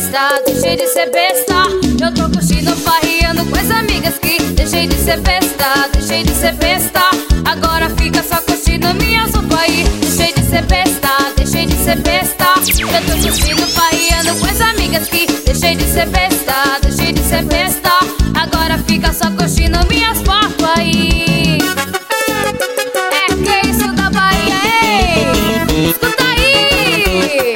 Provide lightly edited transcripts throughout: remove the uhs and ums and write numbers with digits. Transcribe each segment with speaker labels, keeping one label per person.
Speaker 1: besta, deixei de ser besta. Eu tô curtindo, farreando com as amigas que deixei de ser besta, deixei de ser besta. Agora fica só curtindo minha sopa aí. Deixei de ser besta, deixei de ser besta. Eu tô curtindo, farreando com as amigas que deixei de ser besta, deixei de ser besta. Agora fica só curtindo minhas fotos aí. É que isso da Bahia, ei! Escuta aí!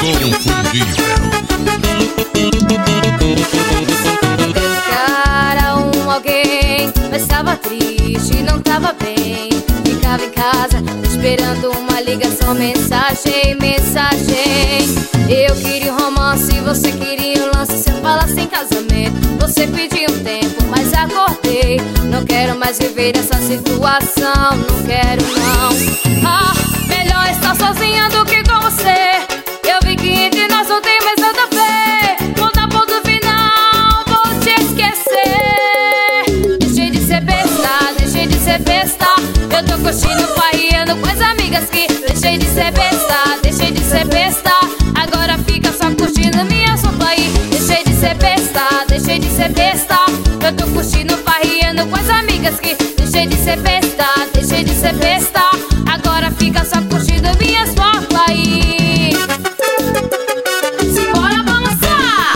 Speaker 1: Cara, alguém, mas tava triste, não tava bem. Ficava em casa, esperando uma ligação, mensagem, mensagem. Eu queria um romance, você queria um lance. Você fala sem casamento, você pediu um tempo, mas acordei. Não quero mais viver essa situação, não quero não. Ah, melhor estar sozinha do que com você. Eu vi que entre nós não tem mais nada a ver. Vou dar ponto final, vou te esquecer. Deixei de ser besta, deixei de ser besta. Eu tô curtindo, farreando com as amigas que deixei de ser besta, deixei de ser besta. Agora fica só curtindo minha sopa aí. Deixei de ser besta, deixei de ser besta. Eu tô curtindo, farreando com as amigas que deixei de ser besta, deixei de ser besta. Agora fica só curtindo minhas fotos aí. Simbora balançar!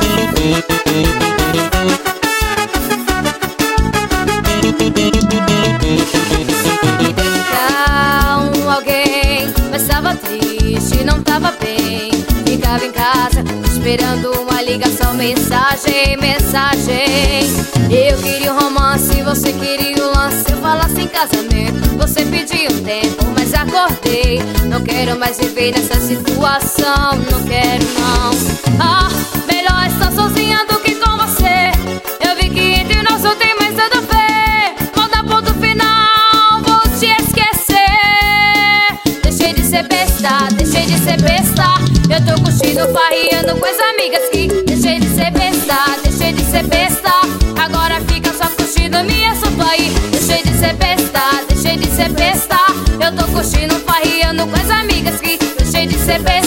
Speaker 1: Alguém, mas tava triste, não tava bem. Ficava em casa, esperando uma ligação, mensagem, mensagem. Eu queria um romance, você queria um lance. Eu falasse em casamento, você pediu um tempo, mas acordei. Não quero mais viver nessa situação, não quero não. Ah, melhor estar sozinha do que com você. Eu vi que entre nós não tem mais nada a ver. Vou dar ponto final, vou te esquecer. Deixei de ser besta, deixei de ser besta. Eu tô curtindo, farreando com as amigas que deixei de ser besta, deixei de ser besta. Agora fica só curtindo minha sopa aí. Deixei de ser besta, deixei de ser besta. Eu tô curtindo, farreando com as amigas que deixei de ser besta.